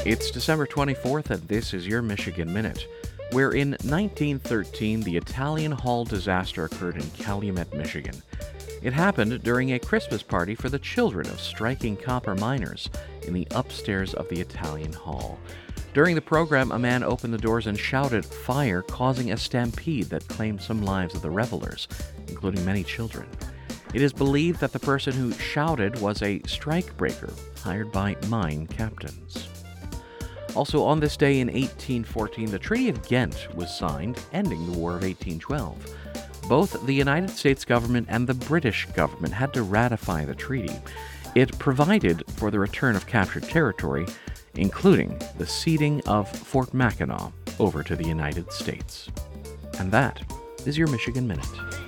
It's December 24th, and this is your Michigan Minute, where in 1913 the Italian Hall disaster occurred in Calumet, Michigan. It happened during a Christmas party for the children of striking copper miners in the upstairs of the Italian Hall. During the program, a man opened the doors and shouted "fire," causing a stampede that claimed some lives of the revelers, including many children. It is believed that the person who shouted was a strikebreaker hired by mine captains. Also on this day in 1814, the Treaty of Ghent was signed, ending the War of 1812. Both the United States government and the British government had to ratify the treaty. It provided for the return of captured territory, including the ceding of Fort Mackinac over to the United States. And that is your Michigan Minute.